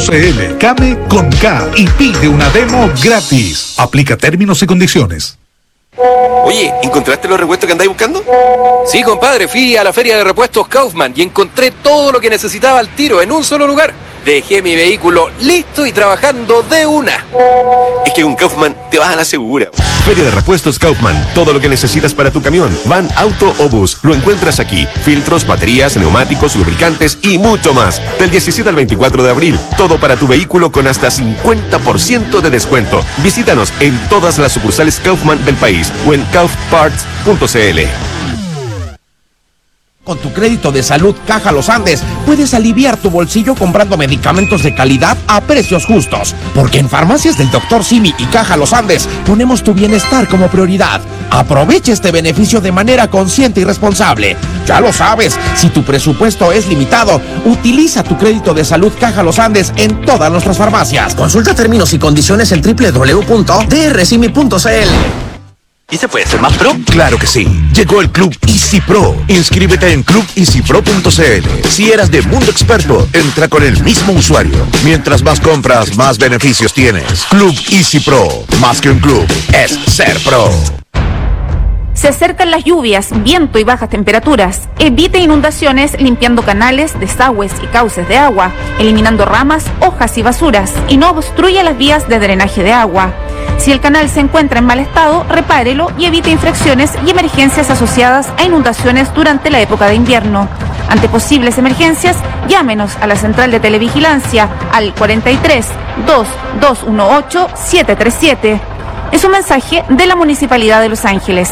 Kame.cl. Kame con K y pide una demo gratis. Aplica términos y condiciones. Oye, ¿encontraste los repuestos que andáis buscando? Sí, compadre, fui a la feria de repuestos Kaufman y encontré todo lo que necesitaba al tiro en un solo lugar. Dejé mi vehículo listo y trabajando de una. Es que con Kaufman te vas a la segura. Feria de repuestos Kaufman. Todo lo que necesitas para tu camión, van, auto o bus, lo encuentras aquí. Filtros, baterías, neumáticos, lubricantes y mucho más. Del 17 al 24 de abril. Todo para tu vehículo con hasta 50% de descuento. Visítanos en todas las sucursales Kaufman del país o en kaufparts.cl. Con tu crédito de salud Caja Los Andes, puedes aliviar tu bolsillo comprando medicamentos de calidad a precios justos. Porque en Farmacias del Dr. Simi y Caja Los Andes ponemos tu bienestar como prioridad. Aprovecha este beneficio de manera consciente y responsable. Ya lo sabes, si tu presupuesto es limitado, utiliza tu crédito de salud Caja Los Andes en todas nuestras farmacias. Consulta términos y condiciones en www.drsimi.cl. ¿Y se puede ser más pro? Claro que sí. Llegó el Club Easy Pro. Inscríbete en clubeasypro.cl. Si eras de Mundo Experto, entra con el mismo usuario. Mientras más compras, más beneficios tienes. Club Easy Pro. Más que un club, es ser pro. Se acercan las lluvias, viento y bajas temperaturas. Evite inundaciones limpiando canales, desagües y cauces de agua, eliminando ramas, hojas y basuras, y no obstruya las vías de drenaje de agua. Si el canal se encuentra en mal estado, repárelo y evite infracciones y emergencias asociadas a inundaciones durante la época de invierno. Ante posibles emergencias, llámenos a la central de televigilancia al 43 2218 737. Es un mensaje de la Municipalidad de Los Ángeles.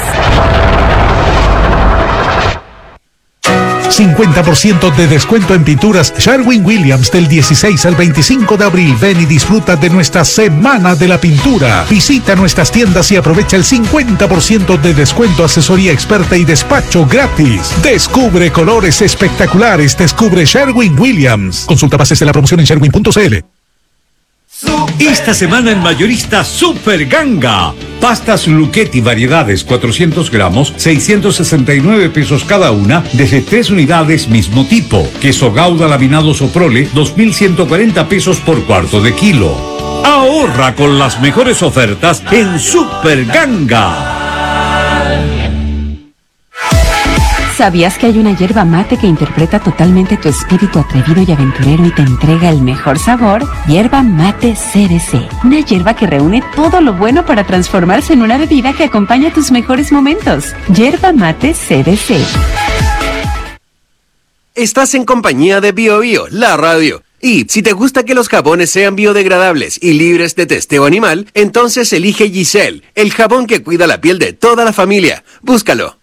50% de descuento en pinturas Sherwin-Williams del 16 al 25 de abril. Ven y disfruta de nuestra Semana de la Pintura. Visita nuestras tiendas y aprovecha el 50% de descuento, asesoría experta y despacho gratis. Descubre colores espectaculares. Descubre Sherwin-Williams. Consulta bases de la promoción en sherwin.cl. Esta semana en Mayorista Super Ganga. Pastas Luchetti variedades 400 gramos, 669 pesos cada una, desde 3 unidades mismo tipo. Queso Gouda laminado Soprole, 2.140 pesos por cuarto de kilo. Ahorra con las mejores ofertas en Super Ganga. ¿Sabías que hay una yerba mate que interpreta totalmente tu espíritu atrevido y aventurero y te entrega el mejor sabor? Yerba Mate CDC. Una yerba que reúne todo lo bueno para transformarse en una bebida que acompaña tus mejores momentos. Yerba Mate CDC. Estás en compañía de Bio Bio, la radio. Y si te gusta que los jabones sean biodegradables y libres de testeo animal, entonces elige Giselle, el jabón que cuida la piel de toda la familia. Búscalo.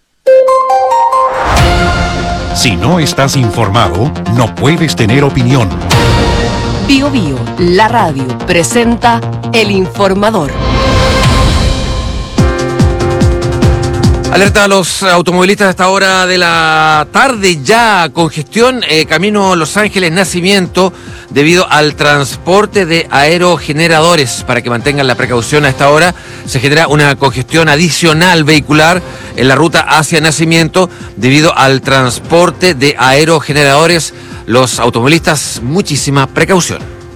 Si no estás informado, no puedes tener opinión. Bio Bio, la radio, presenta El Informador. Alerta a los automovilistas a esta hora de la tarde, ya congestión, camino Los Ángeles Nacimiento, debido al transporte de aerogeneradores. Para que mantengan la precaución a esta hora, se genera una congestión adicional vehicular en la ruta hacia Nacimiento, debido al transporte de aerogeneradores. Los automovilistas, muchísima precaución.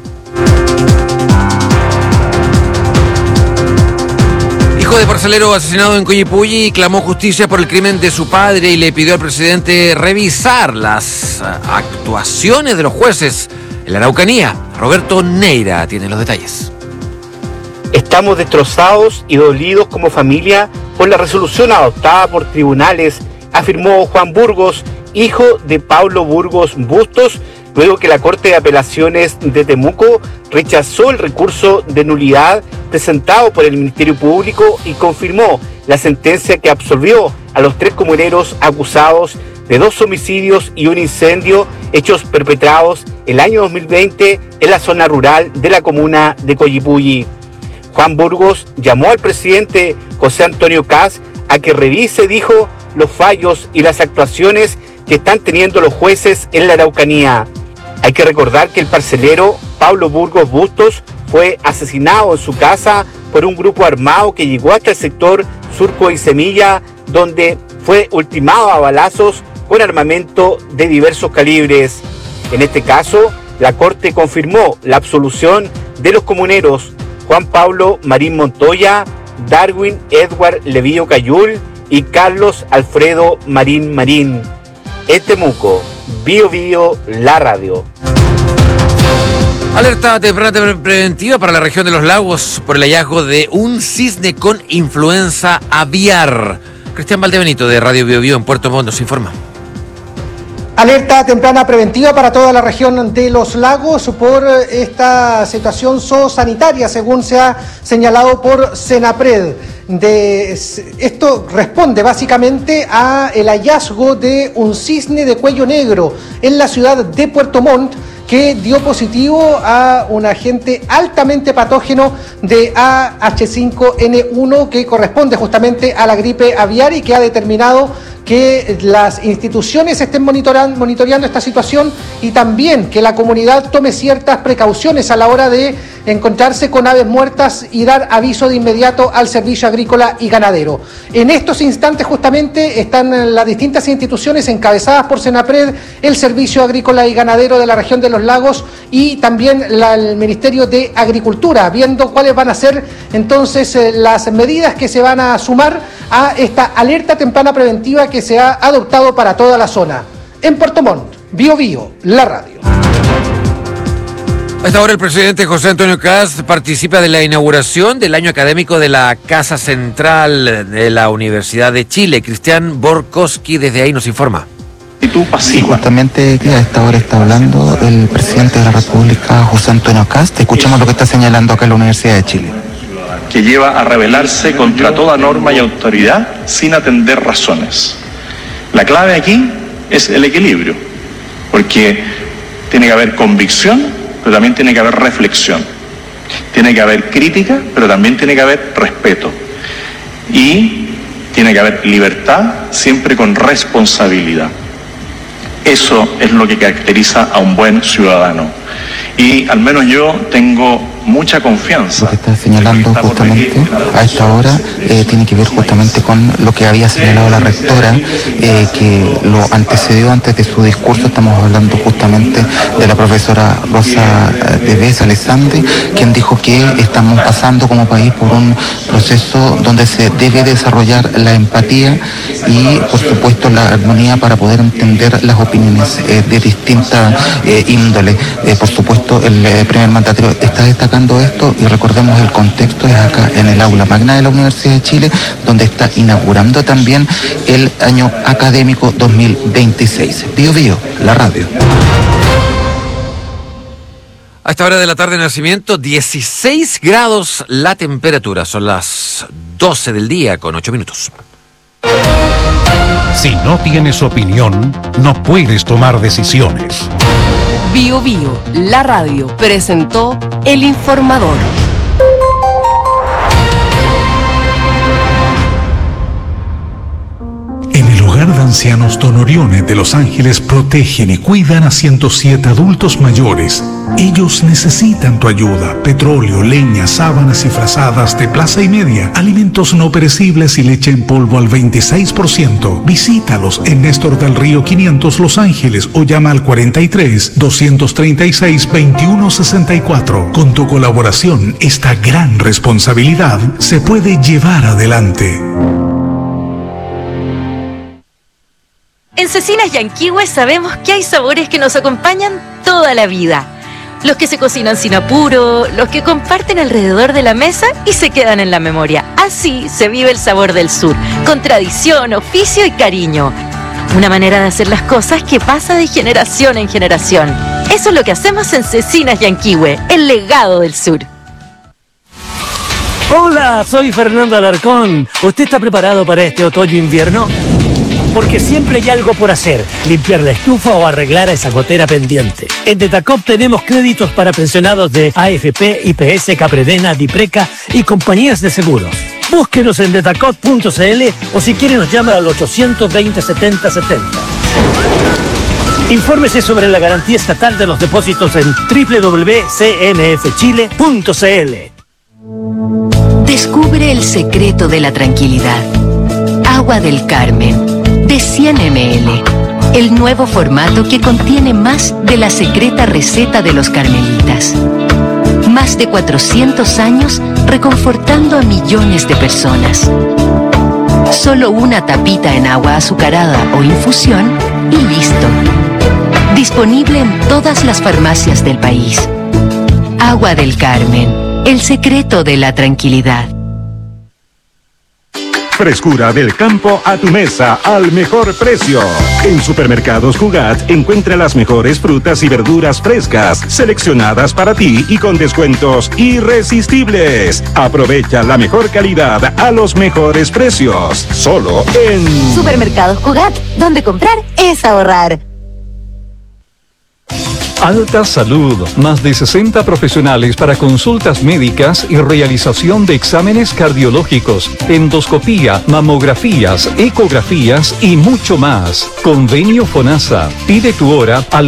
Hijo de parcelero asesinado en Coyipulli clamó justicia por el crimen de su padre y le pidió al presidente revisar las actuaciones de los jueces en la Araucanía. Roberto Neira tiene los detalles. Estamos destrozados y dolidos como familia por la resolución adoptada por tribunales, afirmó Juan Burgos, hijo de Pablo Burgos Bustos, luego que la Corte de Apelaciones de Temuco rechazó el recurso de nulidad presentado por el Ministerio Público y confirmó la sentencia que absolvió a los 3 comuneros acusados de 2 homicidios y un incendio hechos perpetrados el año 2020 en la zona rural de la comuna de Coyipulli. Juan Burgos llamó al presidente José Antonio Kast a que revise, dijo, los fallos y las actuaciones que están teniendo los jueces en la Araucanía. Hay que recordar que el parcelero Pablo Burgos Bustos fue asesinado en su casa por un grupo armado que llegó hasta el sector Surco y Semilla, donde fue ultimado a balazos con armamento de diversos calibres. En este caso, La Corte confirmó la absolución de los comuneros Juan Pablo Marín Montoya, Darwin Edward Levío Cayul y Carlos Alfredo Marín Marín. En Temuco, Bío Bío, la radio. Alerta temprana preventiva para la región de los lagos por el hallazgo de un cisne con influenza aviar. Cristian Valdebenito de Radio Bío Bío en Puerto Montt nos informa. Alerta temprana preventiva para toda la región de los lagos por esta situación zoosanitaria, según se ha señalado por Senapred. Esto responde básicamente a el hallazgo de un cisne de cuello negro en la ciudad de Puerto Montt, que dio positivo a un agente altamente patógeno de AH5N1 que corresponde justamente a la gripe aviar y que ha determinado que las instituciones estén monitoreando esta situación y también que la comunidad tome ciertas precauciones a la hora de encontrarse con aves muertas y dar aviso de inmediato al Servicio Agrícola y Ganadero. En estos instantes justamente están las distintas instituciones encabezadas por Senapred, el Servicio Agrícola y Ganadero de la región de los lagos y también el Ministerio de Agricultura, viendo cuáles van a ser entonces las medidas que se van a sumar a esta alerta temprana preventiva que se ha adoptado para toda la zona. En Puerto Montt, Bío Bío, la radio. A esta hora el presidente José Antonio Kast participa de la inauguración del año académico de la Casa Central de la Universidad de Chile. Cristian Borkowski desde ahí nos informa. Sí, justamente a esta hora está hablando el presidente de la República, José Antonio Kast. Escuchemos lo que está señalando acá en la Universidad de Chile. Que lleva a rebelarse contra toda norma y autoridad sin atender razones. La clave aquí es el equilibrio, porque tiene que haber convicción, pero también tiene que haber reflexión. Tiene que haber crítica, pero también tiene que haber respeto. Y tiene que haber libertad, siempre con responsabilidad. Eso es lo que caracteriza a un buen ciudadano. Y al menos yo tengo mucha confianza. Lo que está señalando justamente a esta hora tiene que ver justamente con lo que había señalado la rectora, que lo antecedió antes de su discurso. Estamos hablando justamente de la profesora Rosa de Bes Alessandri, quien dijo que estamos pasando como país por un proceso donde se debe desarrollar la empatía y, por supuesto, la armonía para poder entender las opiniones de distinta índole. Por supuesto, el primer mandatario está destacando esto y recordemos el contexto es acá en el aula magna de la Universidad de Chile, donde está inaugurando también el año académico 2026. Bío Bío, la radio. A esta hora de la tarde de nacimiento, 16 grados la temperatura. Son las 12 del día con 8 minutos. Si no tienes opinión, no puedes tomar decisiones. Bío Bío, la radio, presentó El Informador. En el hogar de ancianos Don Orione de Los Ángeles protegen y cuidan a 107 adultos mayores. Ellos necesitan tu ayuda: petróleo, leña, sábanas y frazadas de plaza y media, alimentos no perecibles y leche en polvo al 26%. Visítalos en Néstor del Río 500 Los Ángeles o llama al 43-236-2164. Con tu colaboración, esta gran responsabilidad se puede llevar adelante. En Cecinas Yanquihue sabemos que hay sabores que nos acompañan toda la vida. Los que se cocinan sin apuro, los que comparten alrededor de la mesa y se quedan en la memoria. Así se vive el sabor del sur, con tradición, oficio y cariño. Una manera de hacer las cosas que pasa de generación en generación. Eso es lo que hacemos en Cecinas Yanquihue, el legado del sur. Hola, soy Fernando Alarcón. ¿Usted está preparado para este otoño-invierno? Porque siempre hay algo por hacer: limpiar la estufa o arreglar a esa gotera pendiente. En Detacop tenemos créditos para pensionados de AFP, IPS, Capredena, Dipreca y compañías de seguros. Búsquenos en detacop.cl o si quiere nos llama al 820 70 70. Infórmese sobre la garantía estatal de los depósitos en www.cnfchile.cl. Descubre el secreto de la tranquilidad. Agua del Carmen, de 100 ml. el nuevo formato que contiene más de la secreta receta de los carmelitas. Más de 400 años reconfortando a millones de personas. Solo una tapita en agua azucarada o infusión y listo. Disponible en todas las farmacias del país. Agua del Carmen, el secreto de la tranquilidad. Frescura del campo a tu mesa al mejor precio. En Supermercados Jugat encuentra las mejores frutas y verduras frescas, seleccionadas para ti y con descuentos irresistibles. Aprovecha la mejor calidad a los mejores precios. Solo en Supermercados Jugat, donde comprar es ahorrar. Alta Salud, más de 60 profesionales para consultas médicas y realización de exámenes cardiológicos, endoscopía, mamografías, ecografías y mucho más. Convenio FONASA. Pide tu hora al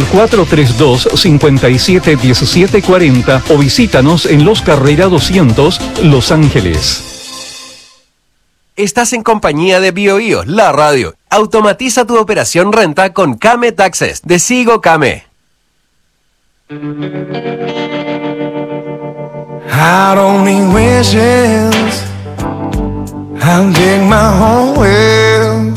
432-571740 o visítanos en Los Carrera 200, Los Ángeles. Estás en compañía de BioBio, la radio. Automatiza tu operación renta con Kame Taxes de Sigo Kame. I don't need wishes. I'll dig my own well.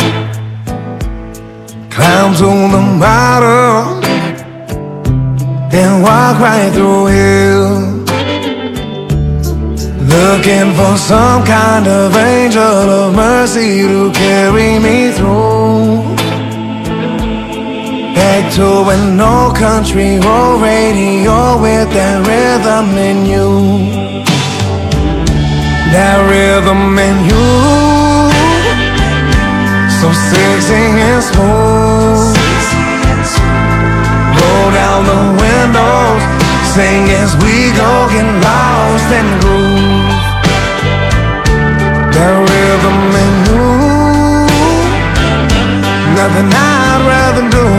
Climb to the bottom, then walk right through hell. Looking for some kind of angel of mercy to carry me through. Back to an old country road radio with that rhythm in you. That rhythm in you, so sexy and smooth. Roll down the windows, sing as we go, get lost and groove. That rhythm in you, nothing I'd rather do.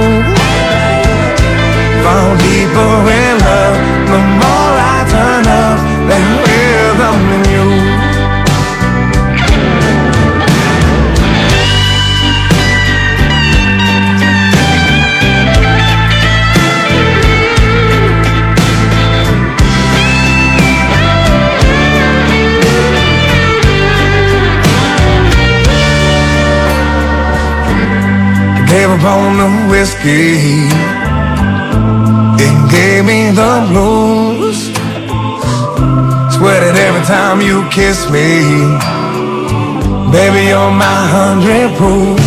Fall deeper in love, the more I turn up that rhythm in you. Gave up on the whiskey, it gave me the blues. Sweating every time you kiss me. Baby, you're my 100 proof.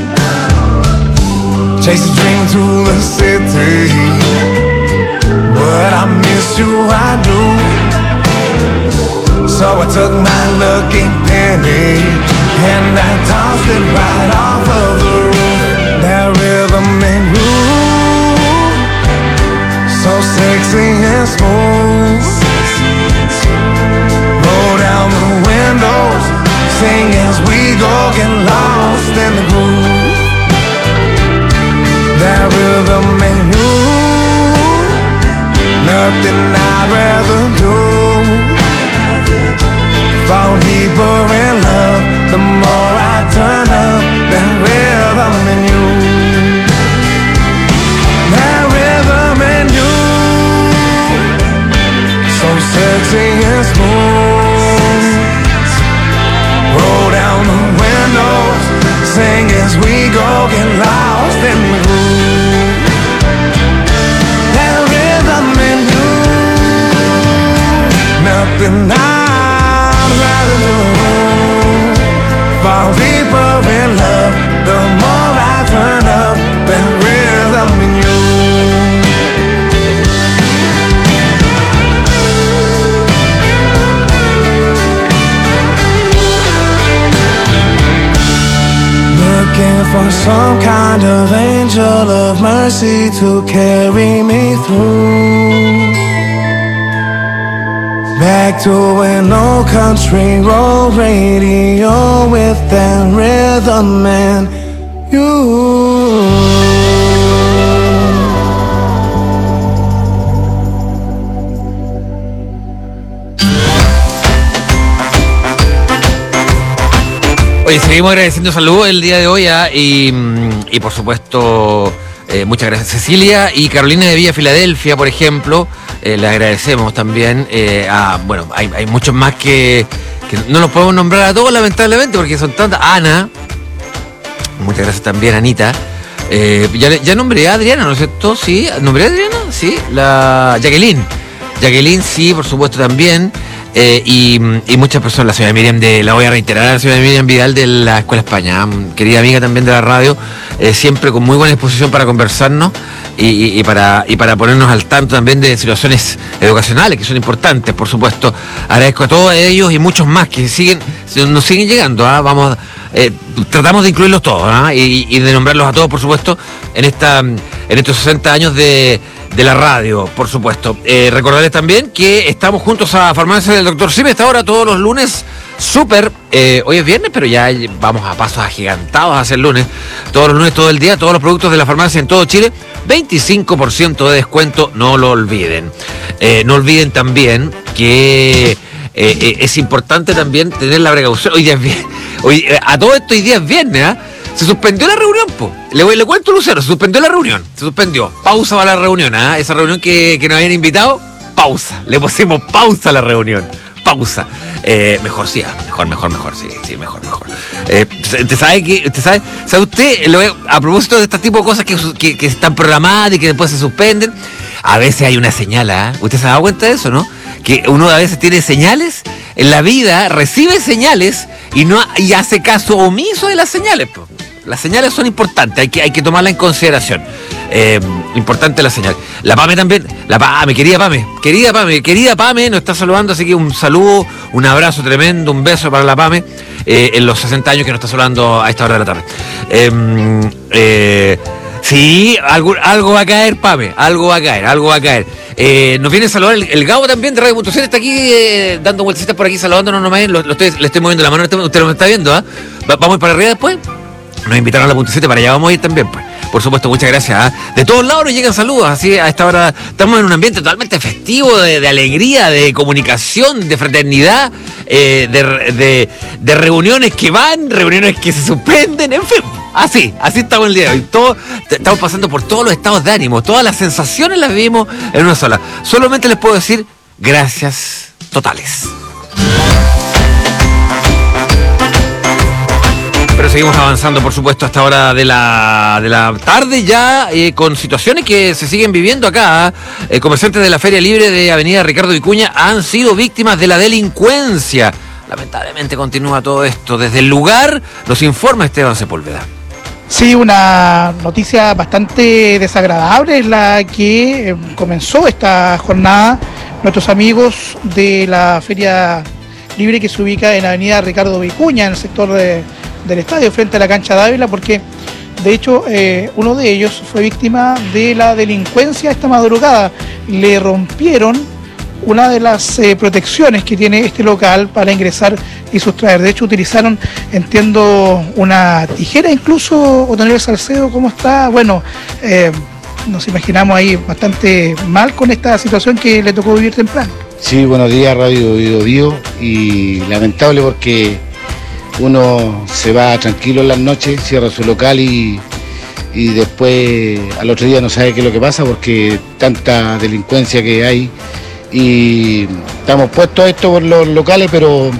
Chase a dream to the city, but I miss you, I do. So I took my lucky penny and I tossed it right off of the roof. That rhythm and groove, so sexy and smooth. Roll down the windows, sing as we go, get lost in the groove. That rhythm and groove, nothing I'd rather do. Fall deeper in love, the more I turn up that rhythm in you. That rhythm in you, so sexy and smooth. Roll down the windows, sing as we go, get lost in the groove. That rhythm in you, nothing I'd rather do. Fall deeper in love, the more I turn up that rhythm in you. Looking for some kind of angel of mercy to carry me through. Back to an old country road radio with that rhythm and you. Oye, seguimos agradeciendo salud el día de hoy y por supuesto muchas gracias Cecilia y Carolina de Villa Filadelfia, por ejemplo, le agradecemos también bueno, hay muchos más que no los podemos nombrar a todos lamentablemente porque son tantas. Ana, muchas gracias también Anita. Ya nombré a Adriana, ¿no es cierto? Sí, ¿nombré a Adriana? Sí, la Jacqueline, sí, por supuesto también. Y muchas personas, la señora Miriam la voy a reiterar, la señora Miriam Vidal de la Escuela España, querida amiga también de la radio, siempre con muy buena disposición para conversarnos y para ponernos al tanto también de situaciones educacionales que son importantes, por supuesto. Agradezco a todos ellos y muchos más que nos siguen llegando, vamos, tratamos de incluirlos todos y de nombrarlos a todos, por supuesto, en estos 60 años de la radio, por supuesto. Recordarles también que estamos juntos a Farmacia del Dr. Simi esta hora todos los lunes. Súper, hoy es viernes, pero ya vamos a pasos agigantados hacia el lunes. Todos los lunes, todo el día, todos los productos de la farmacia en todo Chile, 25% de descuento, no lo olviden. No olviden también que es importante también tener la precaución. Hoy día es viernes. A todo esto hoy día es viernes, Se suspendió la reunión, le cuento, Lucero, se suspendió la reunión. Se suspendió. Pausa para la reunión, Esa reunión que nos habían invitado, pausa. Le pusimos pausa a la reunión. Pausa. Mejor, sí, mejor, sí, mejor. ¿Sabe usted, a propósito de este tipo de cosas que están programadas y que después se suspenden? A veces hay una señal, ¿Usted se ha dado cuenta de eso, no? Que uno a veces tiene señales en la vida, recibe señales y hace caso omiso de las señales, Las señales son importantes, hay que tomarlas en consideración. Importante la señal. La Pame también, querida Pame, nos está saludando, así que un saludo, un abrazo tremendo, un beso para la Pame, en los 60 años que nos está saludando a esta hora de la tarde. Sí, algo va a caer, Pame, algo va a caer. Nos viene a saludar el Gabo también de Radio.cl, está aquí dando vueltecitas por aquí, saludándonos nomás, le estoy moviendo la mano, usted lo está viendo, Vamos a ir para arriba después. Nos invitaron a la .7, para allá vamos a ir también, pues. Por supuesto, muchas gracias. De todos lados nos llegan saludos, así a esta hora estamos en un ambiente totalmente festivo, de alegría, de comunicación, de fraternidad, de reuniones que van, reuniones que se suspenden, en fin. Así estamos el día de hoy. Estamos pasando por todos los estados de ánimo, todas las sensaciones las vivimos en una sola. Solamente les puedo decir gracias totales. Pero seguimos avanzando, por supuesto, hasta hora de la tarde ya, con situaciones que se siguen viviendo acá. Comerciantes de la Feria Libre de Avenida Ricardo Vicuña han sido víctimas de la delincuencia. Lamentablemente continúa todo esto. Desde el lugar nos informa Esteban Sepúlveda. Sí, una noticia bastante desagradable es la que comenzó esta jornada. Nuestros amigos de la Feria Libre que se ubica en Avenida Ricardo Vicuña, en el sector del estadio, frente a la cancha de Ávila, porque de hecho uno de ellos fue víctima de la delincuencia esta madrugada. Le rompieron una de las protecciones que tiene este local para ingresar y sustraer. De hecho utilizaron, entiendo, una tijera incluso. Otoniel Salcedo, ¿cómo está? Bueno, nos imaginamos ahí bastante mal con esta situación que le tocó vivir temprano. Sí, buenos días, Radio Bio, y lamentable porque uno se va tranquilo en las noches, cierra su local y después al otro día no sabe qué es lo que pasa porque tanta delincuencia que hay. Y estamos puestos a esto por los locales,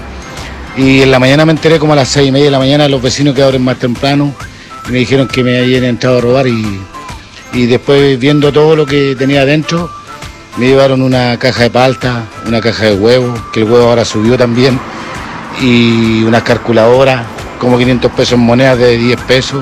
y en la mañana me enteré como a las 6:30 de la mañana los vecinos que abren más temprano y me dijeron que me habían entrado a robar y después viendo todo lo que tenía adentro me llevaron una caja de palta, una caja de huevos, que el huevo ahora subió también, y unas calculadoras, como 500 pesos en monedas de 10 pesos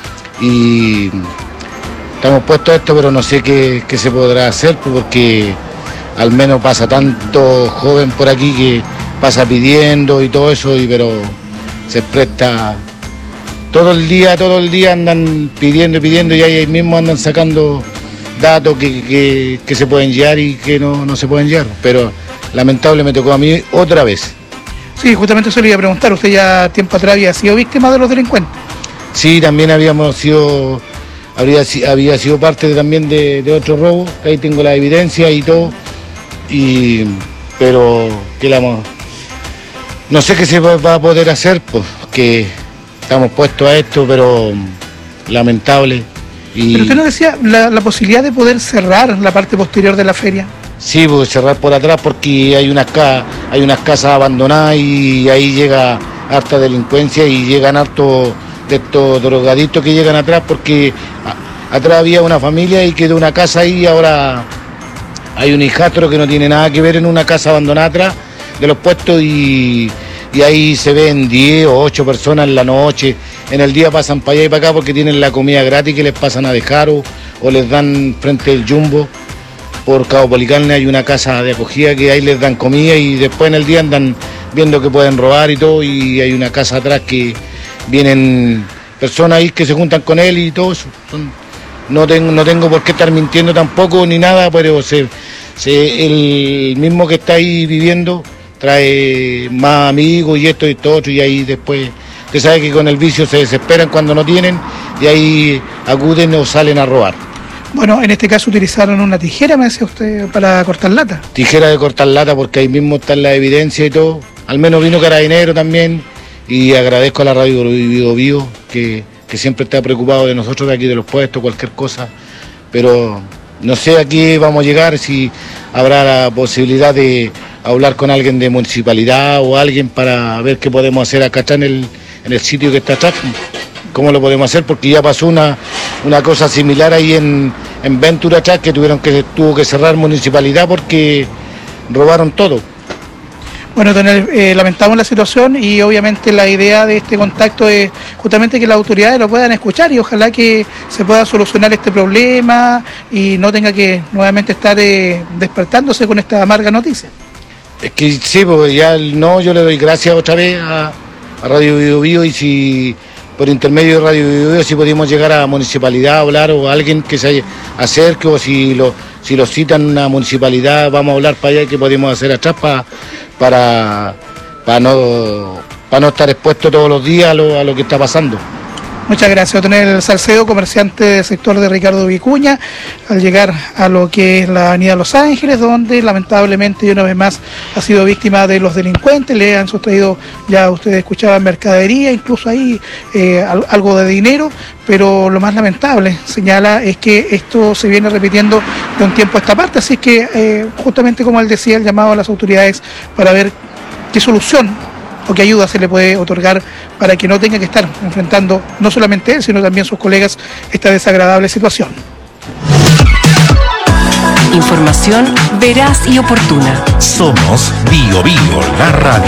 y estamos puestos a esto, pero no sé qué se podrá hacer porque al menos pasa tanto joven por aquí que pasa pidiendo y todo eso, pero se presta todo el día andan pidiendo y ahí mismo andan sacando datos que se pueden llevar y que no se pueden llevar, pero lamentable me tocó a mí otra vez. Sí, justamente eso le iba a preguntar, usted ya tiempo atrás había sido víctima de los delincuentes. Sí, también había sido parte también de otro robo, ahí tengo la evidencia y todo. Pero no sé qué se va a poder hacer, porque estamos puestos a esto, pero lamentable. Pero usted nos decía la posibilidad de poder cerrar la parte posterior de la feria. Sí, pues cerrar por atrás porque hay unas casas abandonadas y ahí llega harta delincuencia y llegan hartos de estos drogadictos que llegan atrás porque atrás había una familia y quedó una casa ahí y ahora hay un hijastro que no tiene nada que ver en una casa abandonada atrás de los puestos y ahí se ven 10 o 8 personas en la noche. En el día pasan para allá y para acá porque tienen la comida gratis que les pasan a dejar o les dan frente al Jumbo. Por Cabo Policarne hay una casa de acogida que ahí les dan comida y después en el día andan viendo que pueden robar y todo y hay una casa atrás que vienen personas ahí que se juntan con él y todo eso. No tengo por qué estar mintiendo tampoco ni nada, pero el mismo que está ahí viviendo trae más amigos y esto y todo otro y ahí después usted sabe que con el vicio se desesperan cuando no tienen y ahí acuden o salen a robar. Bueno, en este caso utilizaron una tijera, me decía usted, para cortar lata. Tijera de cortar lata porque ahí mismo está la evidencia y todo. Al menos vino Carabinero también y agradezco a la radio Bio que siempre está preocupado de nosotros de aquí de los puestos, cualquier cosa. Pero no sé a qué vamos a llegar, si habrá la posibilidad de hablar con alguien de municipalidad o alguien para ver qué podemos hacer acá en el sitio que está atrás. ¿Cómo lo podemos hacer? Porque ya pasó una cosa similar ahí en Ventura atrás que tuvo que cerrar municipalidad porque robaron todo. Bueno, lamentamos la situación y obviamente la idea de este contacto es justamente que las autoridades lo puedan escuchar y ojalá que se pueda solucionar este problema y no tenga que nuevamente estar despertándose con esta amarga noticia. Es que sí, pues yo le doy gracias otra vez a Radio Bio y si por intermedio de Radio Bio si podemos llegar a la municipalidad a hablar o a alguien que se acerque o si lo citan en una municipalidad vamos a hablar para allá qué podemos hacer atrás para no estar expuesto todos los días a lo que está pasando. Muchas gracias, Otonel Salcedo, comerciante del sector de Ricardo Vicuña, al llegar a lo que es la avenida Los Ángeles, donde lamentablemente y una vez más ha sido víctima de los delincuentes, le han sustraído, ya ustedes escuchaban, mercadería, incluso ahí algo de dinero, pero lo más lamentable, señala, es que esto se viene repitiendo de un tiempo a esta parte, así que justamente como él decía, el llamado a las autoridades para ver qué solución o qué ayuda se le puede otorgar para que no tenga que estar enfrentando, no solamente él, sino también sus colegas, esta desagradable situación. Información veraz y oportuna. Somos Bio la radio.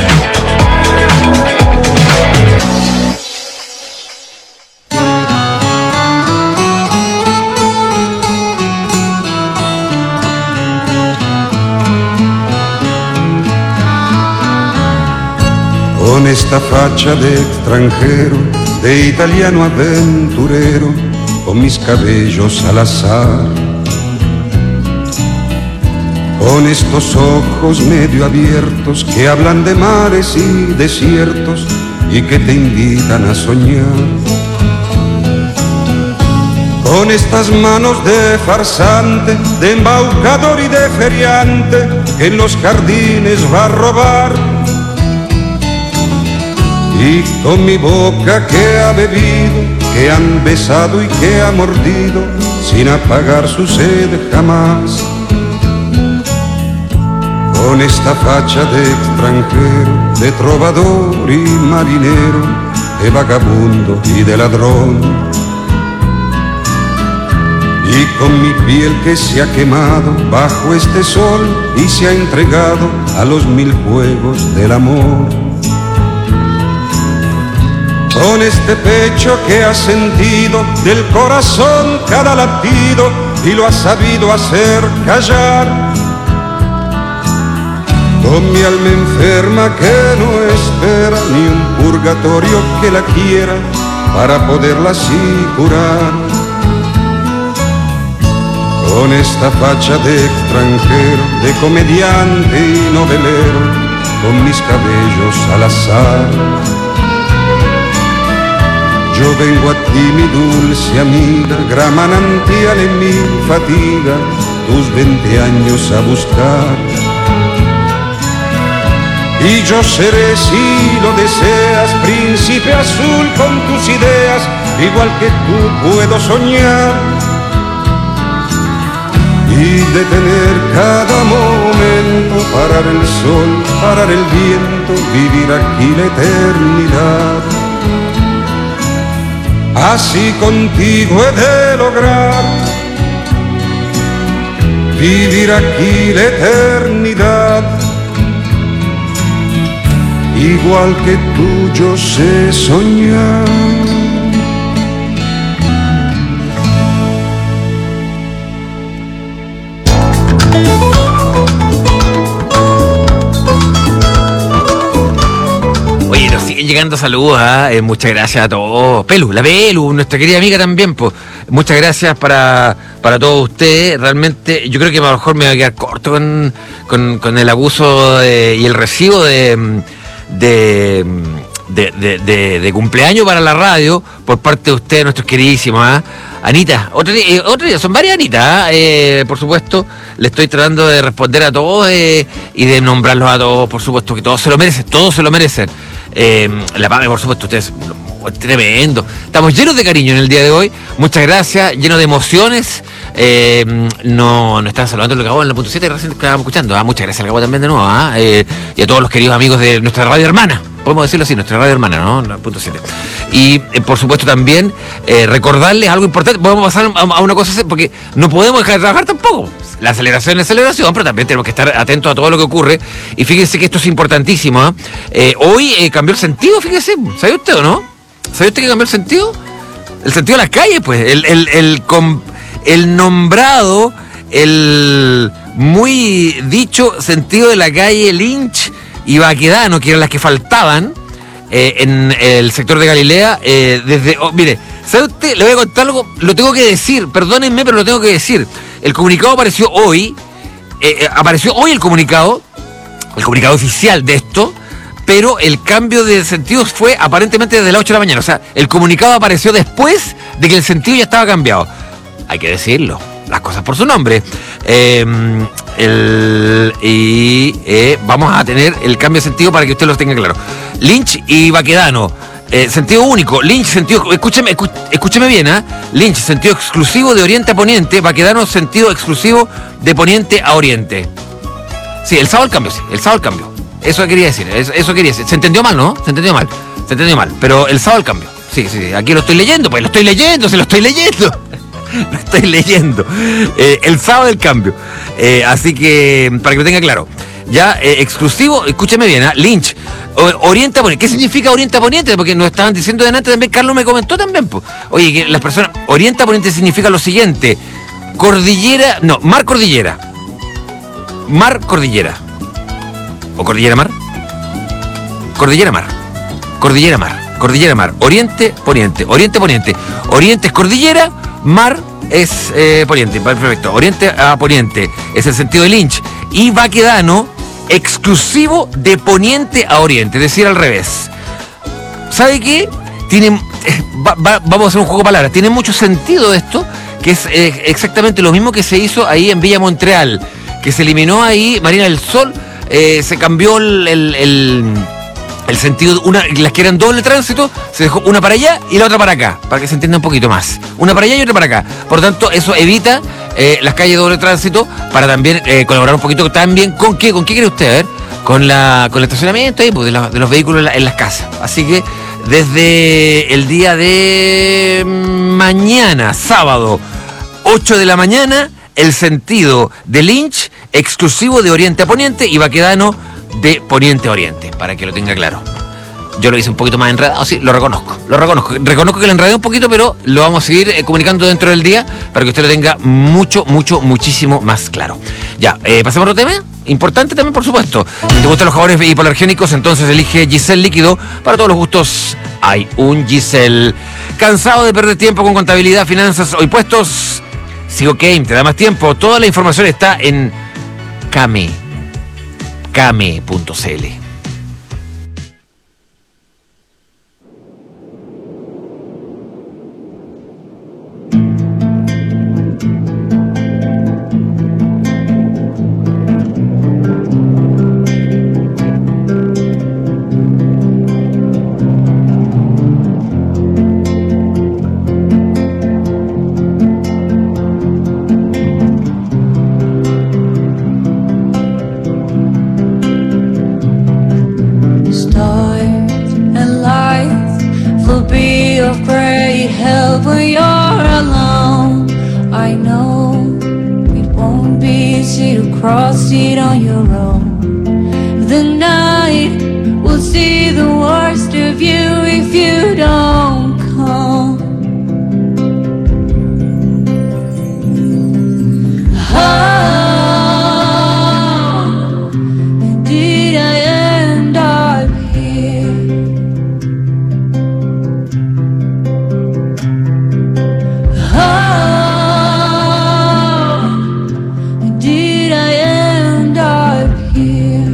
Con esta faccia de extranjero, de italiano aventurero, con mis cabellos al azar, con estos ojos medio abiertos que hablan de mares y desiertos y que te invitan a soñar, con estas manos de farsante, de embaucador y de feriante que en los jardines va a robar, y con mi boca que ha bebido, que han besado y que ha mordido, sin apagar su sed jamás. Con esta facha de extranjero, de trovador y marinero, de vagabundo y de ladrón, y con mi piel que se ha quemado bajo este sol y se ha entregado a los 1000 juegos del amor. Con este pecho que ha sentido del corazón cada latido y lo ha sabido hacer callar. Con mi alma enferma que no espera ni un purgatorio que la quiera para poderla así curar. Con esta facha de extranjero, de comediante y novelero, con mis cabellos al azar. Yo vengo a ti, mi dulce amiga, gran manantial en mi fatiga, tus 20 años a buscar. Y yo seré, si lo deseas, príncipe azul con tus ideas, igual que tú puedo soñar y detener cada momento, parar el sol, parar el viento, vivir aquí la eternidad. Así contigo he de lograr vivir aquí la eternidad. Igual que tú yo sé soñar. Oye, nos siguen llegando saludos, muchas gracias a todos. La Pelu, nuestra querida amiga también, pues. Muchas gracias para todos ustedes. Realmente, yo creo que a lo mejor me voy a quedar corto con el abuso y el recibo de cumpleaños para la radio por parte de ustedes, nuestros queridísimos. Anita, otro día, son varias Anitas, por supuesto, le estoy tratando de responder a todos y de nombrarlos a todos, por supuesto, que todos se lo merecen. La Pame, por supuesto, ustedes, tremendo. Estamos llenos de cariño en el día de hoy, muchas gracias, llenos de emociones. Nos están saludando el Cabo en la punto 7 recién que estábamos escuchando. Muchas gracias al Cabo también de nuevo, y a todos los queridos amigos de nuestra radio hermana, podemos decirlo así, nuestra radio hermana, ¿no? La punto 7. Y por supuesto también recordarles algo importante. Podemos pasar a una cosa así, porque no podemos dejar de trabajar tampoco. La aceleración es aceleración, pero también tenemos que estar atentos a todo lo que ocurre. Y fíjense que esto es importantísimo. Hoy cambió el sentido, fíjese. ¿Sabe usted o no? ¿Sabe usted que cambió el sentido? El sentido de las calles, pues. El nombrado, el muy dicho sentido de la calle Lynch y Baquedano, que eran las que faltaban en el sector de Galilea, mire, ¿sabe usted? Le voy a contar algo, lo tengo que decir, perdónenme, pero lo tengo que decir. El comunicado apareció hoy el comunicado oficial de esto, pero el cambio de sentido fue aparentemente desde las 8 de la mañana. O sea, el comunicado apareció después de que el sentido ya estaba cambiado. Hay que decirlo, las cosas por su nombre. Vamos a tener el cambio de sentido para que usted lo tenga claro. Lynch y Baquedano, sentido único. Lynch, sentido, escúcheme bien, Lynch, sentido exclusivo de oriente a poniente. Baquedano, sentido exclusivo de poniente a oriente. Sí, el sábado el cambio, sí, el sábado el cambio. Eso quería decir, eso quería decir. Se entendió mal, ¿no? Se entendió mal, pero el sábado el cambio. Sí, aquí lo estoy leyendo, pues lo estoy leyendo. Lo estoy leyendo. El sábado el cambio. Así que, para que lo tenga claro. Ya, exclusivo, escúcheme bien, Lynch, orienta poniente. ¿Qué significa orienta poniente? Porque nos estaban diciendo delante también, Carlos me comentó también, pues. Oye, que las personas, orienta poniente significa lo siguiente: mar cordillera. Mar cordillera. ¿O cordillera mar? Cordillera mar. Cordillera mar. Oriente poniente. Oriente es cordillera. Mar es poniente, perfecto. Oriente a poniente es el sentido de Lynch. Y Baquedano, exclusivo de poniente a oriente, es decir, al revés. ¿Sabe qué? Vamos a hacer un juego de palabras. Tiene mucho sentido esto, que es exactamente lo mismo que se hizo ahí en Villa Montreal, que se eliminó ahí Marina del Sol, se cambió el sentido, las que eran doble tránsito, se dejó una para allá y la otra para acá, para que se entienda un poquito más. Una para allá y otra para acá. Por lo tanto, eso evita las calles de doble tránsito, para también colaborar un poquito también con qué quiere usted, a ver, con el estacionamiento ahí, pues, de los vehículos en las casas. Así que desde el día de mañana, sábado, 8 de la mañana, el sentido de Lynch exclusivo de oriente a poniente y Baquedano de poniente a oriente, para que lo tenga claro. Yo lo hice un poquito más enredado, sí, lo reconozco. Reconozco que lo enredé un poquito, pero lo vamos a seguir comunicando dentro del día para que usted lo tenga muchísimo más claro. Ya, pasemos a otro tema importante también, por supuesto. Si te gustan los jabones hipoalergénicos, entonces elige Giselle Líquido. Para todos los gustos hay un Giselle. ¿Cansado de perder tiempo con contabilidad, finanzas o impuestos? Sigo Kame, te da más tiempo. Toda la información está en kame.cl. it on your own. The night will see the worst of you if you don't come. How did I end up here? How did I end up here?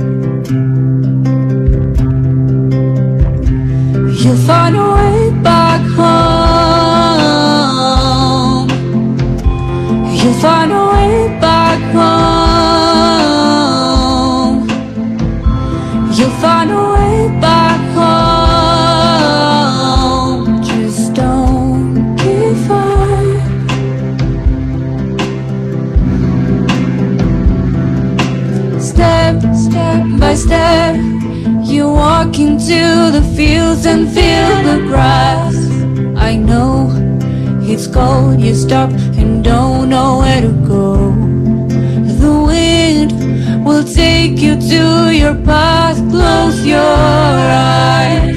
You'll find a way back home. You'll find a way back home. You'll find a way back home. Just don't give up. Step, step by step, you walk into the fields and feel the grass. I know it's cold, you stop and don't know where to go. The wind will take you to your path, close your eyes.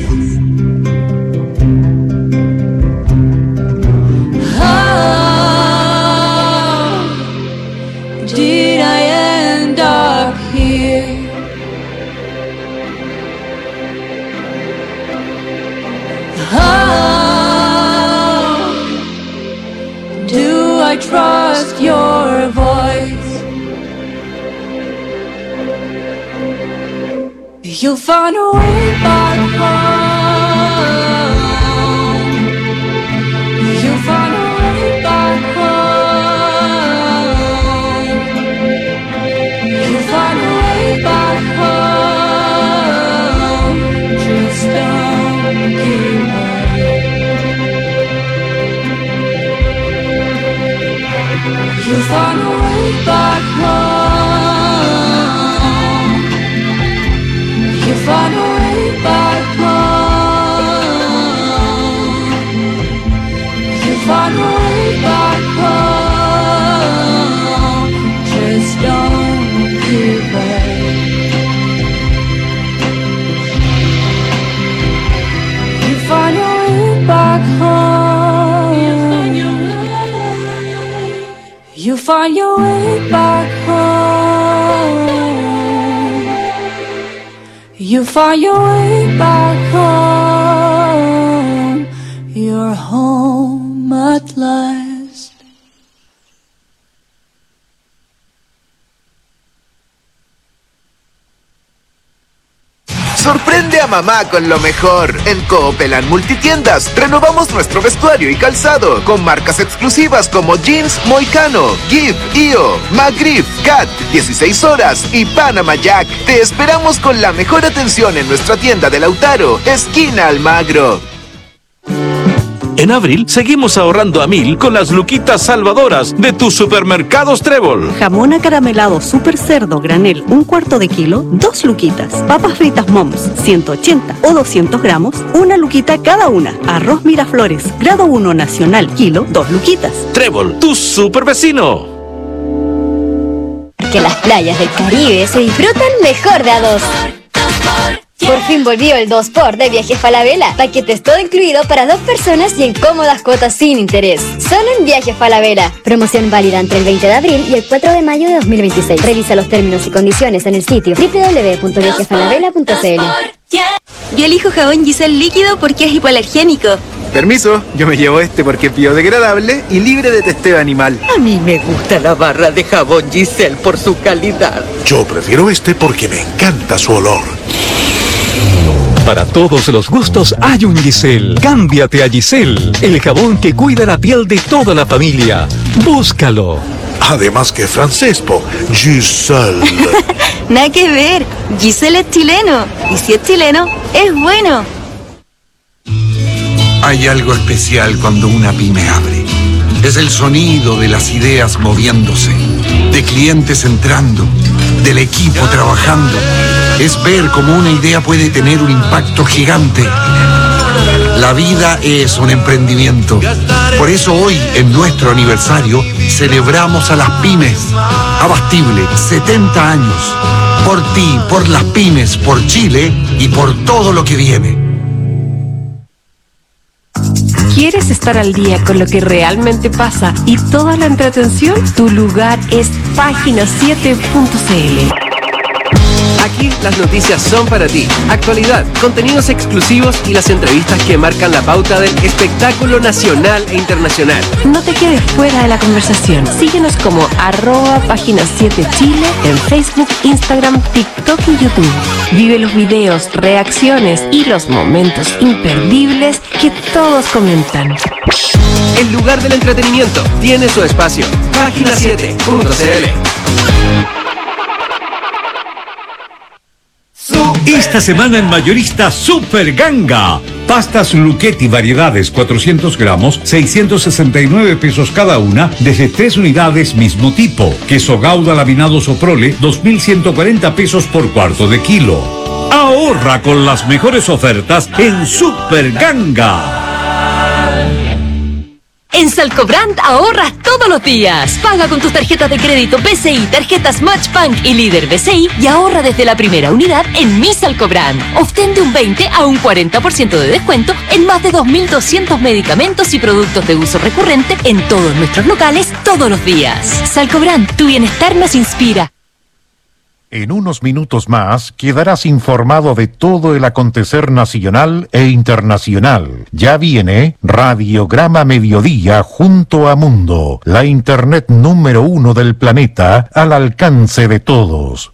How did I end up here? How do I trust your voice? You'll find a way back home. You'll find a way back home. You'll find a way back home. Just don't give up. You'll find a way back home. You'll find a way back home. You'll find a way back home. Just don't give up. You find a way back home. You find your way back home. You find your way back home. You're home at last. Sorprende a mamá con lo mejor. En Coopelan Multitiendas renovamos nuestro vestuario y calzado con marcas exclusivas como Jeans Moicano, Give, IO, McGriff, Cat, 16 horas y Panama Jack. Te esperamos con la mejor atención en nuestra tienda de Lautaro, esquina Almagro. En abril seguimos ahorrando a 1000 con las luquitas salvadoras de tus supermercados Trébol. Jamón acaramelado super cerdo granel 1/4 de kilo, 2 luquitas. Papas fritas Moms 180 o 200 gramos, 1 luquita cada una. Arroz Miraflores grado 1 nacional kilo, 2 luquitas. Trébol, tu super vecino. Que las playas del Caribe se disfrutan mejor de a dos. Por fin volvió el 2x de Viajes Falabella. Paquetes todo incluido para 2 personas y en cómodas cuotas sin interés. Solo en Viajes Falabella. Promoción válida entre el 20 de abril y el 4 de mayo de 2026. Revisa los términos y condiciones en el sitio www.viajesfalabella.cl. Yo elijo jabón Giselle líquido porque es hipoalergénico. Permiso, yo me llevo este porque es biodegradable y libre de testeo animal. A mí me gusta la barra de jabón Giselle por su calidad. Yo prefiero este porque me encanta su olor. Para todos los gustos hay un Giselle. Cámbiate a Giselle, el jabón que cuida la piel de toda la familia. Búscalo. Además que francés, po. Giselle. Nada que ver. Giselle es chileno. Y si es chileno, es bueno. Hay algo especial cuando una pyme abre. Es el sonido de las ideas moviéndose, de clientes entrando, del equipo trabajando. Es ver cómo una idea puede tener un impacto gigante. La vida es un emprendimiento. Por eso hoy, en nuestro aniversario, celebramos a las pymes. Abastible, 70 años. Por ti, por las pymes, por Chile y por todo lo que viene. ¿Quieres estar al día con lo que realmente pasa y toda la entretención? Tu lugar es Página7.cl. Aquí las noticias son para ti. Actualidad, contenidos exclusivos y las entrevistas que marcan la pauta del espectáculo nacional e internacional. No te quedes fuera de la conversación. Síguenos como @Página7Chile en Facebook, Instagram, TikTok y YouTube. Vive los videos, reacciones y los momentos imperdibles que todos comentan. El lugar del entretenimiento tiene su espacio. Página7.cl. Esta semana en Mayorista Super Ganga. Pastas Luchetti variedades 400 gramos, 669 pesos cada una, desde 3 unidades mismo tipo. Queso Gouda laminado Soprole, 2.140 pesos por cuarto de kilo. Ahorra con las mejores ofertas en Super Ganga. En Salcobrand ahorras todos los días. Paga con tus tarjetas de crédito BCI, tarjetas Matchbank y Líder BCI y ahorra desde la primera unidad en Mi Salcobrand. Obtén de un 20 a un 40% de descuento en más de 2.200 medicamentos y productos de uso recurrente en todos nuestros locales todos los días. Salcobrand, tu bienestar nos inspira. En unos minutos más quedarás informado de todo el acontecer nacional e internacional. Ya viene Radiograma Mediodía junto a Mundo, la internet número 1 del planeta al alcance de todos.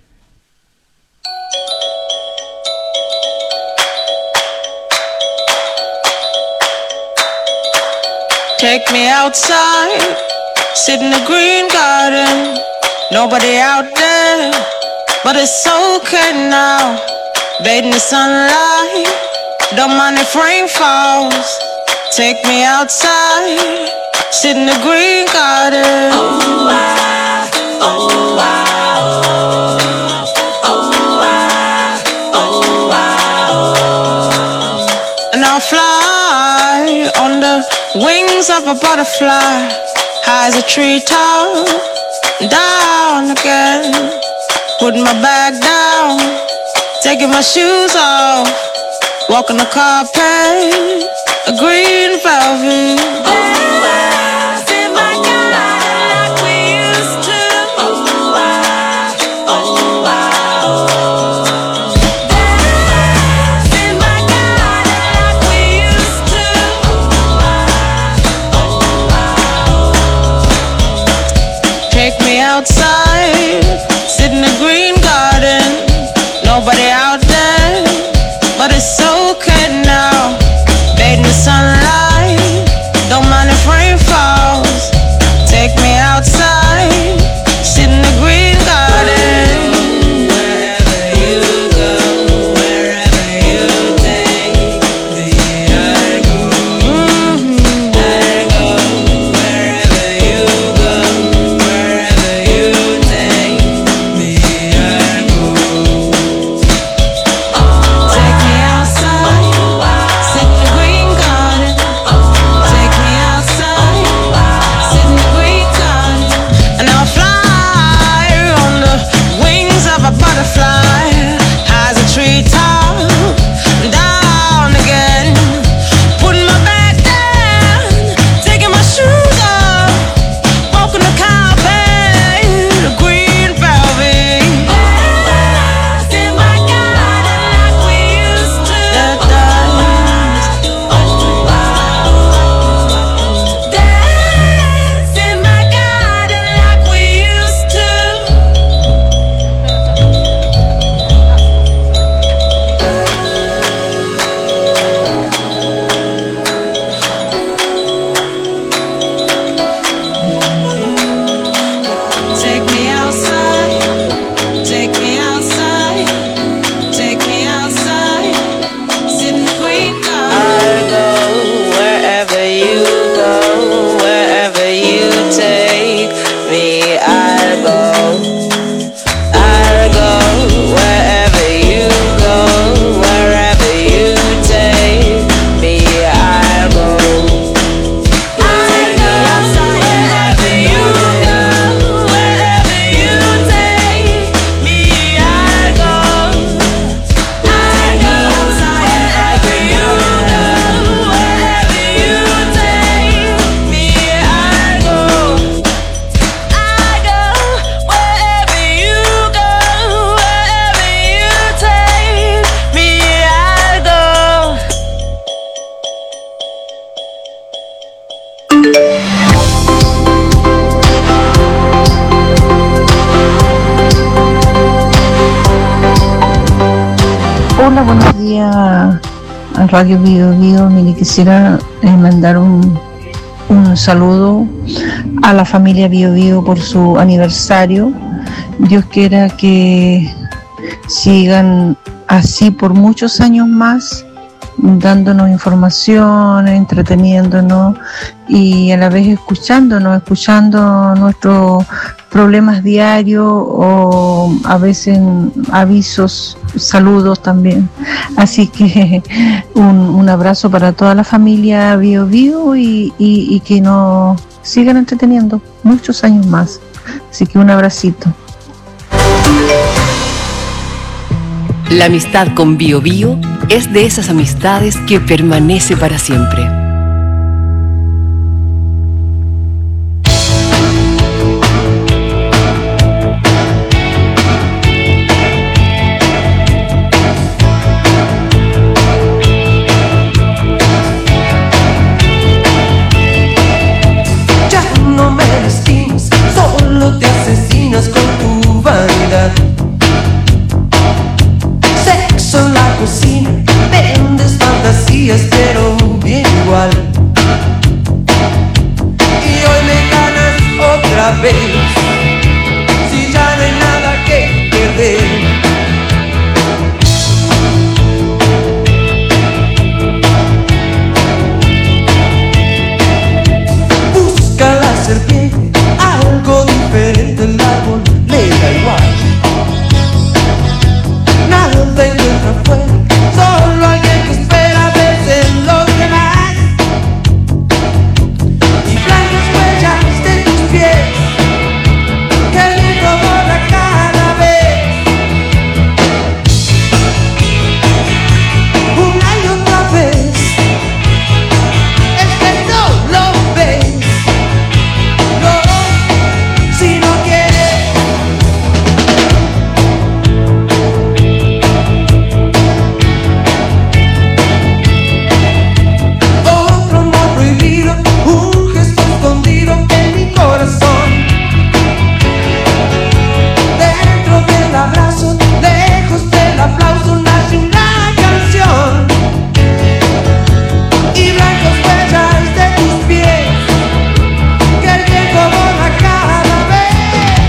Take me outside, sit in the green garden, nobody out there. But it's okay now, bathe in the sunlight, don't mind if rain falls. Take me outside, sit in the green garden. Oh, wow, oh, wow, oh, wow, oh, wow. And I'll fly on the wings of a butterfly, high as a treetop, down again. Putting my bag down, taking my shoes off, walking the carpet, a green velvet. Oh, I feel my God like we used to. Oh, I, oh, I, oh. I feel my God like we used to. Oh, I, oh, I, oh. Take me outside, sit in the green garden, nobody out there, but it's okay now. Bathe in the sunlight, don't mind Hola, buenos días a Radio Bio Bio. Mire, quisiera mandar un saludo a la familia Bio Bio por su aniversario. Dios quiera que sigan así por muchos años más, dándonos información, entreteniéndonos y a la vez escuchando nuestros problemas diarios o a veces avisos, saludos también. Así que un abrazo para toda la familia Bio Bio y que nos sigan entreteniendo muchos años más. Así que un abracito. La amistad con Bio Bio es de esas amistades que permanece para siempre. Ya no me lastimas, solo te asesinas con tu vanidad. Sexo en la cocina, vendes fantasías, pero bien igual. Y hoy me ganas otra vez, si ya no hay nada que perder. Busca la serpiente, algo diferente, el árbol le da igual. Nada encuentra afuera, solo alguien que espera verse en los demás. Y blancas huellas de tus pies, que el viento borra cada vez. Una y otra vez, es que no lo ves. No, si no quieres. Otro amor prohibido, un gesto escondido en mi corazón. Dentro del abrazo, lejos del aplauso, nace una canción. Y blancas huellas de tus pies, que el viento borra cada vez.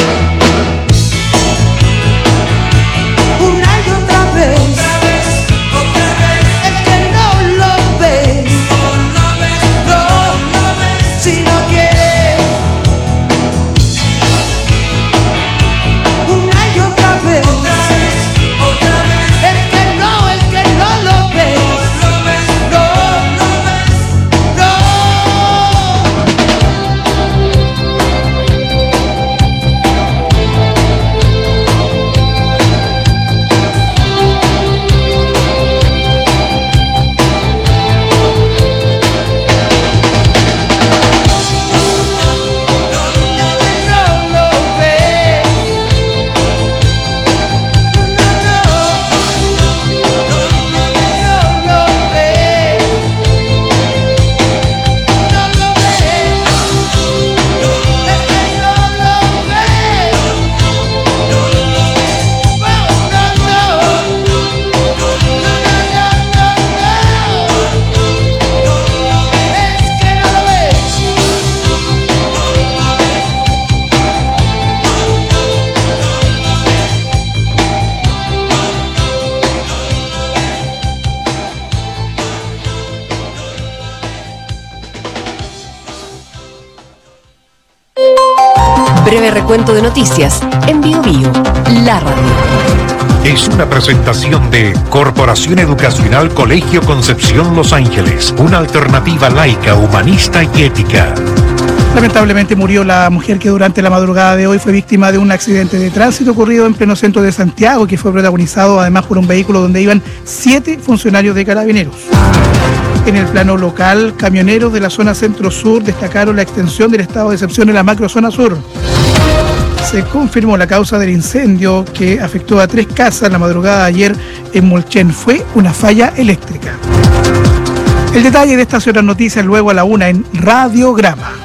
Una y otra vez, es que no lo ves. No, si no quieres. Una y otra vez, es que no lo ves. No, no. Breve recuento de noticias en Bio Bio, la radio. Es una presentación de Corporación Educacional Colegio Concepción Los Ángeles, una alternativa laica, humanista y ética. Lamentablemente murió la mujer que durante la madrugada de hoy fue víctima de un accidente de tránsito ocurrido en pleno centro de Santiago, que fue protagonizado además por un vehículo donde iban 7 funcionarios de Carabineros. En el plano local, camioneros de la zona centro-sur destacaron la extensión del estado de excepción en la macrozona sur. Se confirmó la causa del incendio que afectó a 3 casas la madrugada de ayer en Molchen. Fue una falla eléctrica. El detalle de estas y otras noticias luego a la 1 en Radiograma.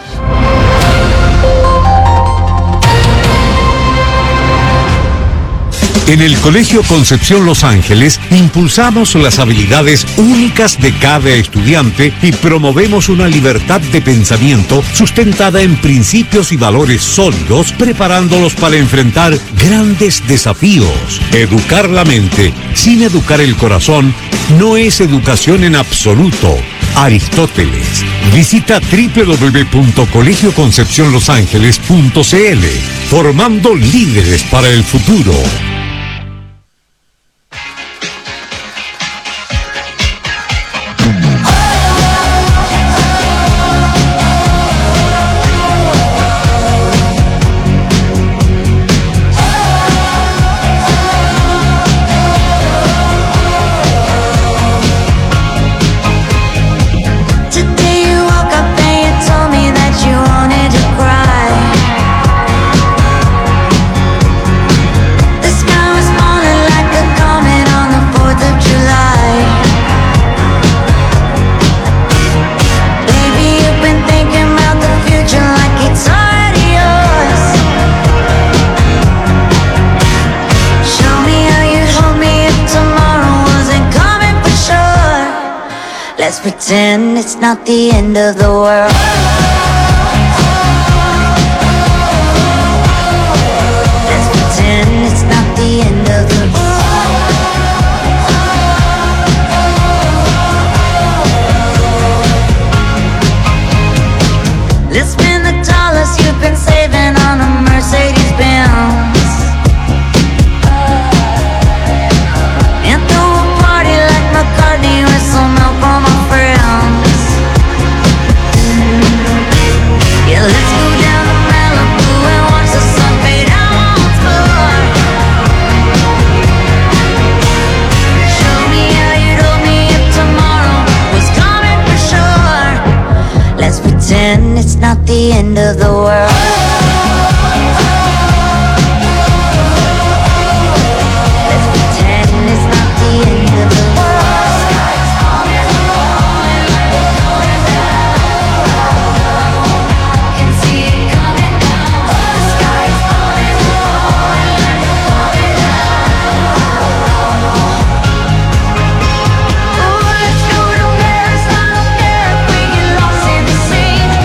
En el Colegio Concepción Los Ángeles impulsamos las habilidades únicas de cada estudiante y promovemos una libertad de pensamiento sustentada en principios y valores sólidos, preparándolos para enfrentar grandes desafíos. Educar la mente sin educar el corazón no es educación en absoluto. Aristóteles. Visita www.colegioconcepcionlosangeles.cl, formando líderes para el futuro. Let's pretend it's not the end of the world. Let's pretend it's not the end of the world. Let's spend the dollars you've been saving on a Mercedes-Benz. Pretend it's not the end of the world. Let's pretend it's not the end of the world. Sky's falling, falling down. I can see it coming down. The sky's falling, falling down. Oh, let's go to Paris. I don't care if we get lost in the sea.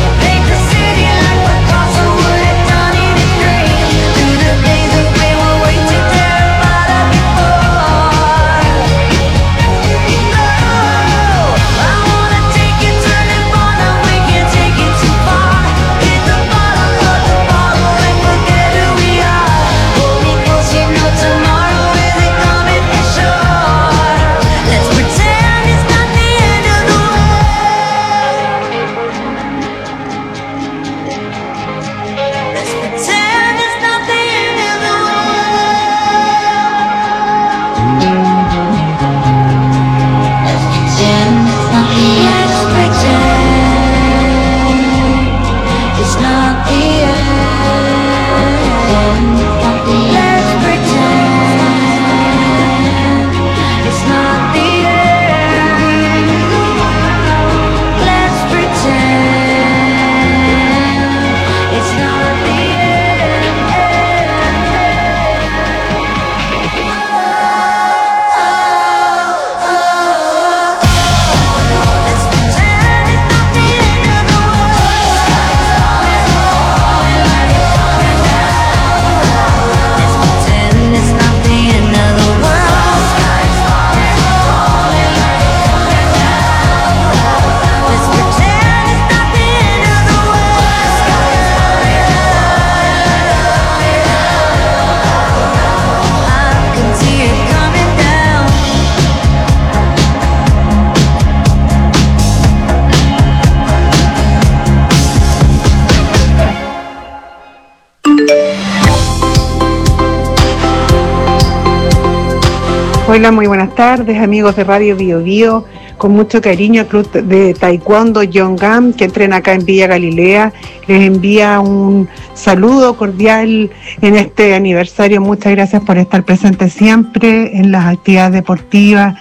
Hola, muy buenas tardes, amigos de Radio Bio Bio. Con mucho cariño al Club de Taekwondo Yongam, que entrena acá en Villa Galilea. Les envía un saludo cordial en este aniversario. Muchas gracias por estar presentes siempre en las actividades deportivas.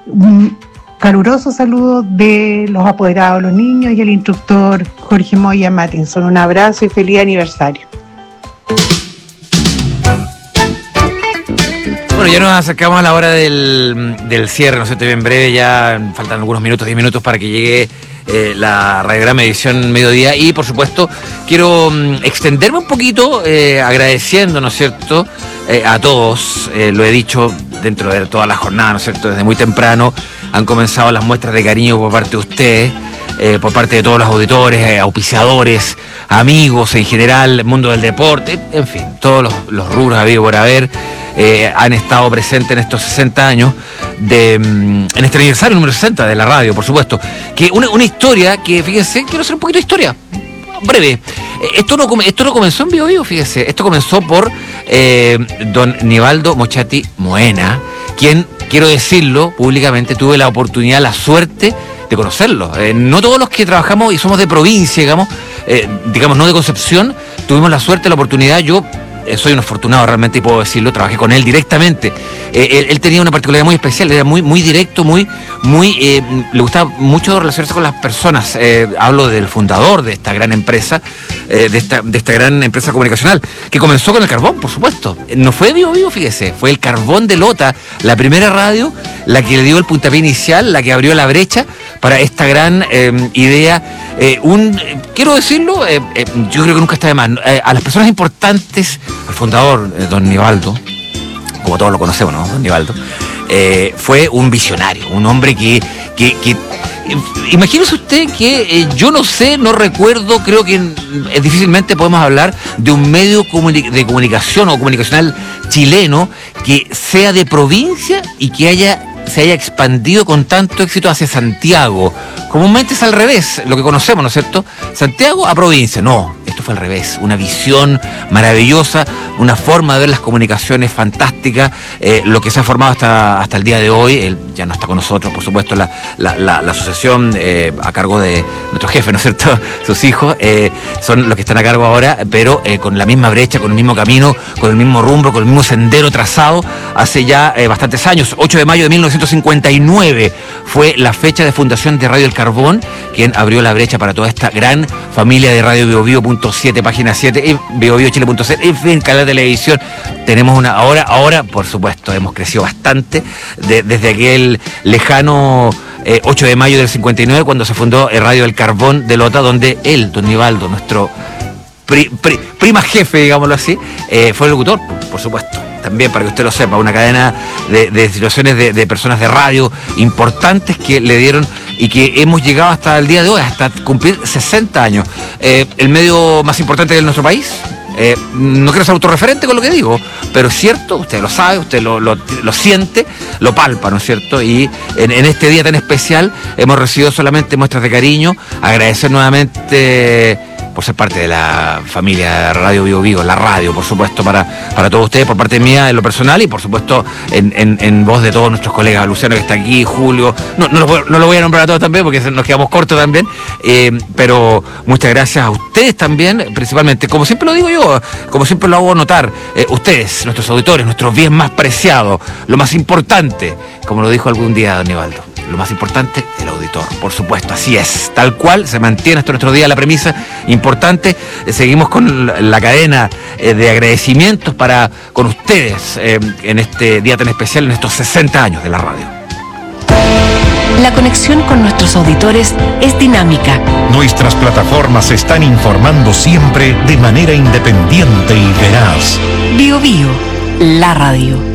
Un caluroso saludo de los apoderados, los niños y el instructor Jorge Moya Matinson. Un abrazo y feliz aniversario. Bueno, ya nos acercamos a la hora del cierre, ¿no es cierto? En breve, ya faltan algunos minutos, 10 minutos para que llegue la Radiograma edición mediodía. Y, por supuesto, quiero extenderme un poquito agradeciendo, ¿no es cierto?, a todos. Lo he dicho dentro de toda la jornada, ¿no es cierto?, desde muy temprano han comenzado las muestras de cariño por parte de ustedes, por parte de todos los auditores, auspiciadores, amigos en general, el mundo del deporte, en fin, todos los rubros habido por haber. Han estado presentes en estos 60 años, en este aniversario número 60 de la radio, por supuesto. Que una historia que, fíjense, quiero hacer un poquito de historia, breve. Esto no comenzó en Bio Bio, fíjense. Esto comenzó por don Nivaldo Mochati Moena, quien, quiero decirlo públicamente, tuve la oportunidad, la suerte de conocerlo. No todos los que trabajamos y somos de provincia, digamos, no de Concepción, tuvimos la suerte, la oportunidad. Yo soy un afortunado realmente y puedo decirlo, trabajé con él directamente. Él tenía una particularidad muy especial, era muy directo, le gustaba mucho relacionarse con las personas. Hablo del fundador de esta gran empresa, de esta gran empresa comunicacional, que comenzó con el carbón, por supuesto. No fue Bio Bio, fíjese, fue el carbón de Lota, la primera radio, la que le dio el puntapié inicial, la que abrió la brecha para esta gran idea. Quiero decirlo, yo creo que nunca está de más. A las personas importantes, al fundador, don Nivaldo, como todos lo conocemos, ¿no? Don Nivaldo, fue un visionario, un hombre que imagínese usted que yo no recuerdo, creo que difícilmente podemos hablar de un medio de comunicación o comunicacional chileno que sea de provincia y que se haya expandido con tanto éxito hacia Santiago. Comúnmente es al revés, lo que conocemos, ¿no es cierto? Santiago a provincia. No, esto fue al revés. Una visión maravillosa, una forma de ver las comunicaciones fantástica, lo que se ha formado hasta el día de hoy. Él ya no está con nosotros, por supuesto, la asociación a cargo de nuestro jefe, ¿no es cierto? Sus hijos son los que están a cargo ahora, pero con la misma brecha, con el mismo camino, con el mismo rumbo, con el mismo sendero trazado hace ya bastantes años. 8 de mayo de 1959 fue la fecha de fundación de Radio El Carbón, quien abrió la brecha para toda esta gran familia de Radio BioBio.7, página 7, y BioBioChile.7, en fin, canal de televisión. Tenemos ahora, por supuesto, hemos crecido bastante desde aquel lejano 8 de mayo del 59, cuando se fundó Radio El Carbón de Lota, donde él, don Nivaldo, nuestro prima jefe, digámoslo así, fue el locutor, por supuesto. También, para que usted lo sepa, una cadena de situaciones de personas de radio importantes que le dieron y que hemos llegado hasta el día de hoy, hasta cumplir 60 años. El medio más importante de nuestro país. No quiero ser autorreferente con lo que digo, pero es cierto, usted lo sabe, usted lo siente, lo palpa, ¿no es cierto? Y en este día tan especial hemos recibido solamente muestras de cariño, agradecer nuevamente por ser parte de la familia Radio Bio Bio, la radio, por supuesto, para todos ustedes, por parte mía en lo personal y por supuesto en voz de todos nuestros colegas, Luciano que está aquí, Julio, no lo voy a nombrar a todos también porque nos quedamos cortos también, pero muchas gracias a ustedes también, principalmente, como siempre lo digo yo, como siempre lo hago notar, ustedes, nuestros auditores, nuestros bien más preciados, lo más importante, como lo dijo algún día don Nivaldo. Lo más importante, el auditor, por supuesto, así es, tal cual, se mantiene hasta nuestro día la premisa importante. Seguimos con la cadena de agradecimientos con ustedes en este día tan especial, en estos 60 años de la radio. La conexión con nuestros auditores es dinámica. Nuestras plataformas están informando siempre de manera independiente y veraz. Bio Bio, la radio.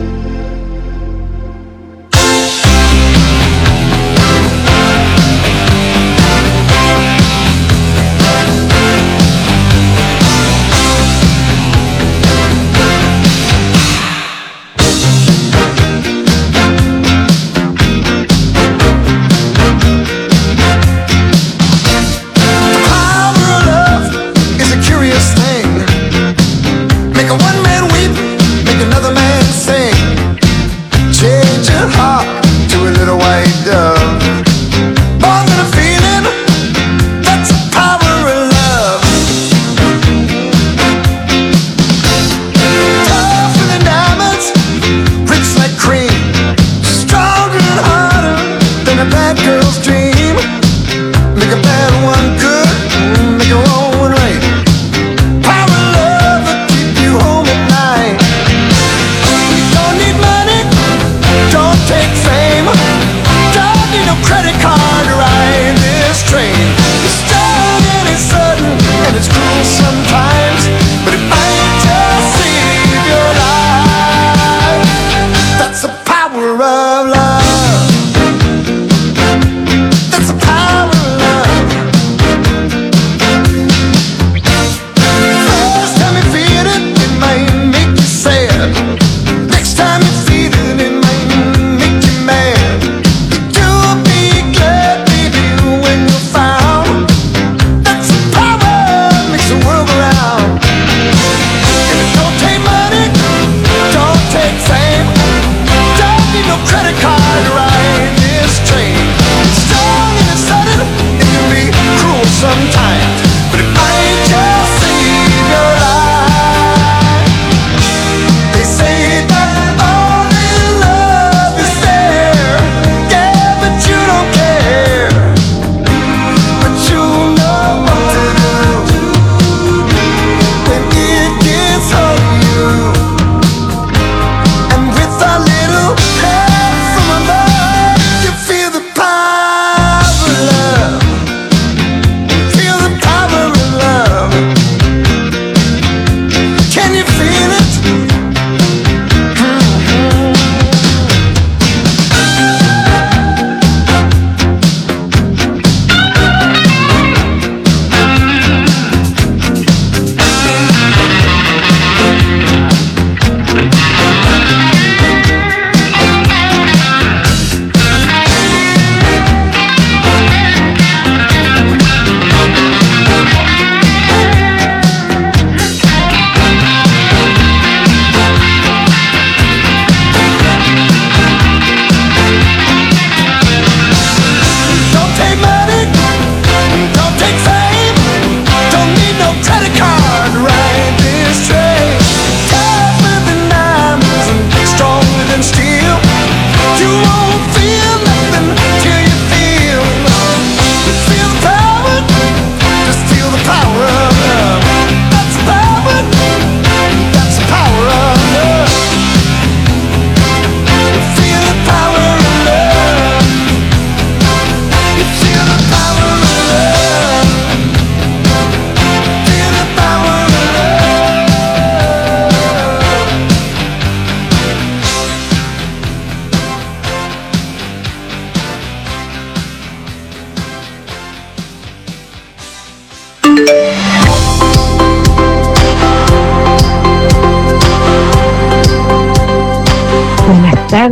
Money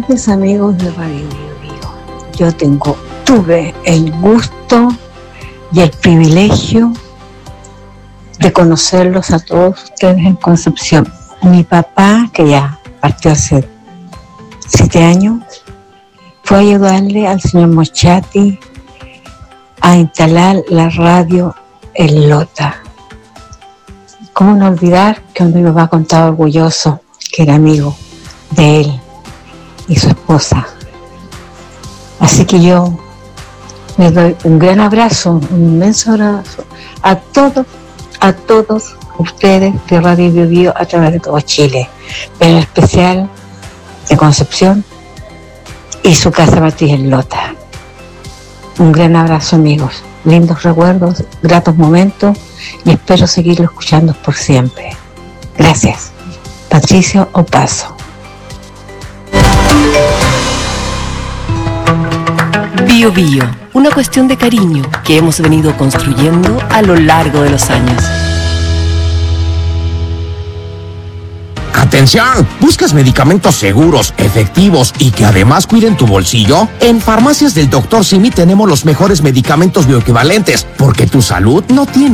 tardes, amigos de Radio Bio Bio. Yo tuve el gusto y el privilegio de conocerlos a todos ustedes en Concepción. Mi papá, que ya partió hace 7 años, fue a ayudarle al señor Mochati a instalar la radio en Lota. ¿Cómo no olvidar que mi papá contaba orgulloso que era amigo de él y su esposa? Así que yo les doy un gran abrazo, un inmenso abrazo a todos ustedes de Radio Bio Bio a través de todo Chile, pero en especial de Concepción y su casa matriz en Lota. Un gran abrazo, amigos, lindos recuerdos, gratos momentos y espero seguirlo escuchando por siempre. Gracias. Patricio Opaso. Bio Bio, una cuestión de cariño que hemos venido construyendo a lo largo de los años. ¡Atención! ¿Buscas medicamentos seguros, efectivos y que además cuiden tu bolsillo? En Farmacias del Dr. Simi tenemos los mejores medicamentos bioequivalentes, porque tu salud no tiene